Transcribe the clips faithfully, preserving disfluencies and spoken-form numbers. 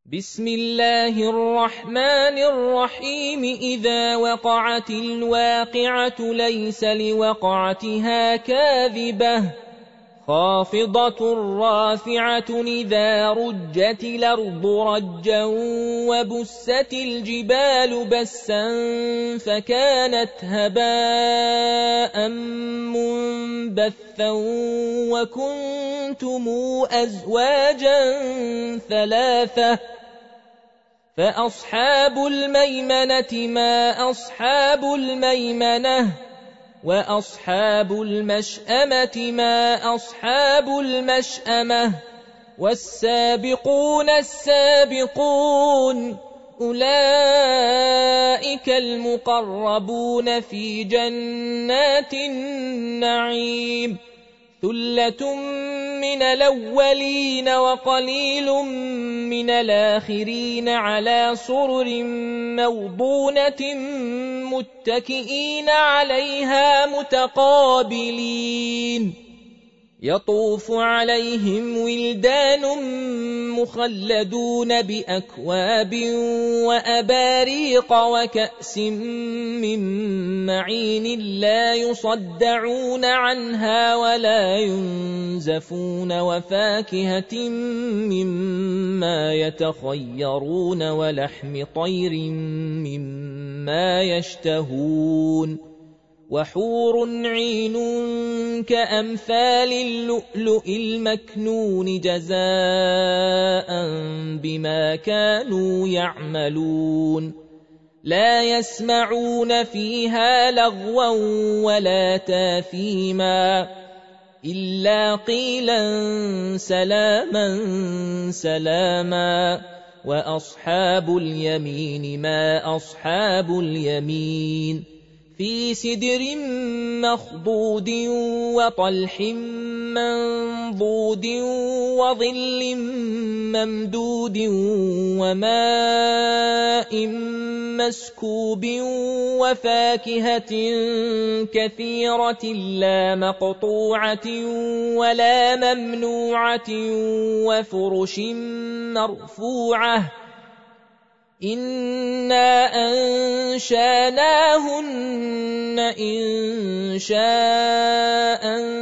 بسم الله الرحمن الرحيم إذا وقعت الواقعة ليس لوقعتها كاذبة خافضة رافعة إذا رجت الأرض رجا وبست الجبال بسا فكانت هباء منبثا وكنتم أزواجا ثلاثة فأصحاب الميمنة ما أصحاب الميمنة وأصحاب المشأمة ما أصحاب المشأمة والسابقون السابقون أولئك المقربون في جنات النعيم ثلة من الأولين وقليل من الآخرين على سرر موضونة متكئين عليها متقابلين يطوف عليهم ولدان مخلدون بأكواب وأباريق وكأس من معين لا يصدعون عنها ولا ينزفون وفاكهة مما يتخيرون ولحم طير مما يشتهون وحور عين كأمثال اللؤلؤ المكنون جزاء بما كانوا يعملون لا يسمعون فيها لغوا ولا تاثيما إلا قيلا سلاما سلاما وأصحاب اليمين ما أصحاب اليمين في سدر مخضود وطلح منضود وظل ممدود وماء مسكوب وفاكهة كثيرة لا مقطوعة ولا ممنوعة وفرش مرفوعة إنا أنشاناهن إن شاء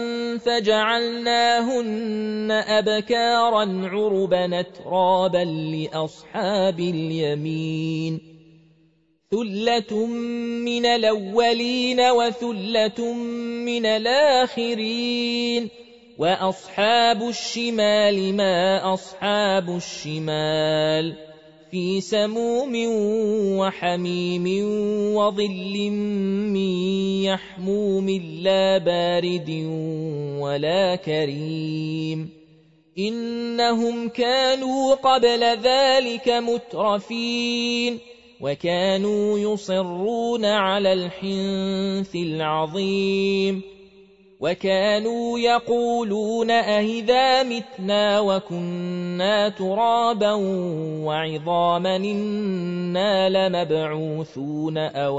فجعلناهن أبكارا عربا أترابا لأصحاب اليمين ثلة من الأولين وثلة من الآخرين وأصحاب الشمال ما أصحاب الشمال في سموم وحميم وظل من يحموم لا بارد ولا كريم إنهم كانوا قبل ذلك مترفين وكانوا يصرون على الحنث العظيم وكانوا يقولون أهذا متنا وكنا ترابا وعظاما إنا لمبعوثون أو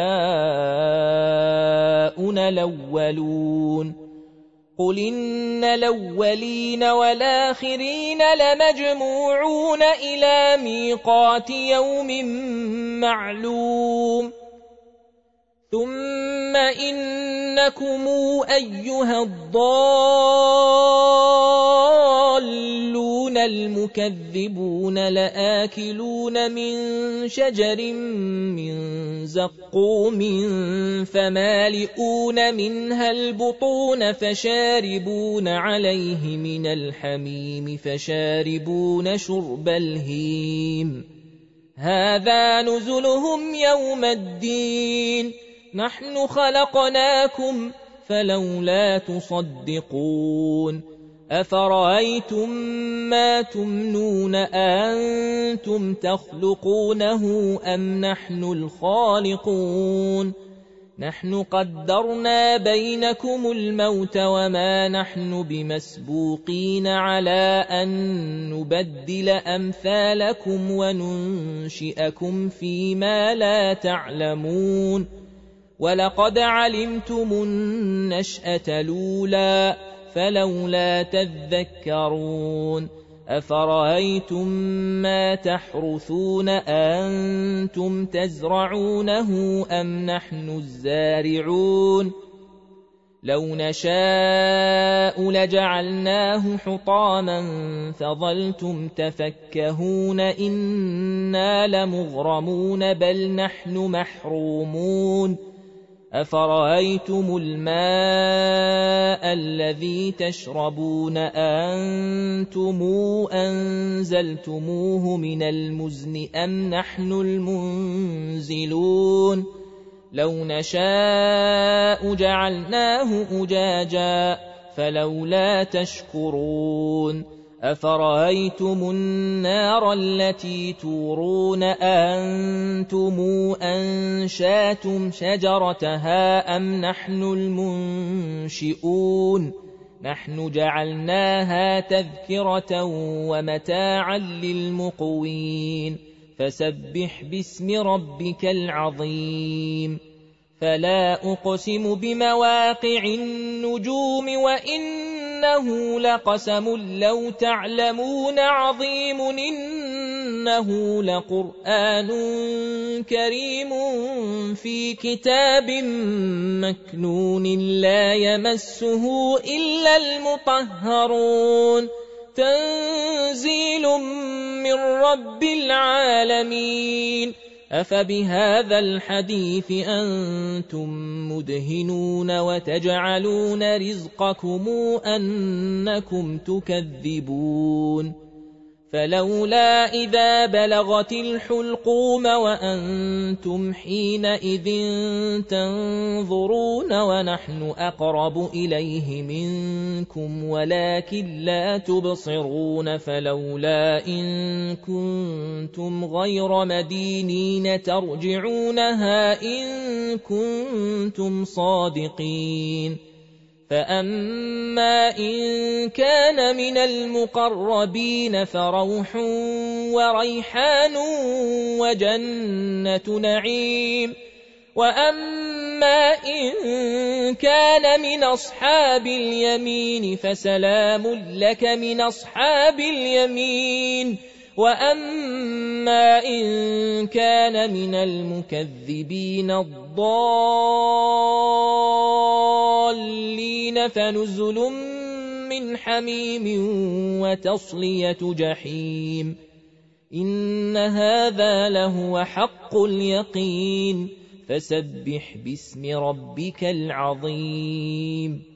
آباؤنا الأولون قل إن الأولين والآخرين لمجموعون إلى ميقات يوم معلوم ثم إنكم أيها الضالون المكذبون لآكلون من شجر من زقوم فمالئون منها البطون فشاربون عليه من الحميم فشاربون شرب الهيم هذا نزلهم يوم الدين نحن خلقناكم فلولا تصدقون أفرأيتم ما تمنون أنتم تخلقونه أم نحن الخالقون نحن قدرنا بينكم الموت وما نحن بمسبوقين على أن نبدل أمثالكم وننشئكم فيما لا تعلمون ولقد علمتم النشأة الأولى فلولا تذكرون أفرأيتم ما تحرثون أنتم تزرعونه أم نحن الزارعون لو نشاء لجعلناه حطاما فظلتم تفكهون إنا لمغرمون بل نحن محرومون أفرأيتم الماء الذي تشربون أنتم أنزلتموه من المزن أم نحن المنزلون لو نشاء جعلناه أجاجا فلولا تشكرون أفرأيتم النار التي تورون أنتم أنشأتم شجرتها أم نحن المنشئون نحن جعلناها تذكرة ومتاعا للمقوين فسبح باسم ربك العظيم فلا أقسم بمواقع النجوم وإنه لقسم لو تعلمون عظيم إنه لقرآن كريم في كتاب مكنون لا يمسه إلا المطهرون تنزيل من رب العالمين أفبهذا الحديث أنتم مدهنون وتجعلون رزقكم أنكم تكذبون فلولا إذا بلغت الحلقوم وأنتم حينئذ تنظرون ونحن أقرب إليه منكم ولكن لا تبصرون فلولا إن كنتم غير مدينين ترجعونها إن كنتم صادقين فأما إن كان من المقربين فروح وريحان وجنة نعيم وأما إن كان من أصحاب اليمين فسلام لك من أصحاب اليمين وأما إن كان من المكذبين الضالين فنزل من حميم وتصلية جحيم إن هذا لهو حق اليقين فسبح باسم ربك العظيم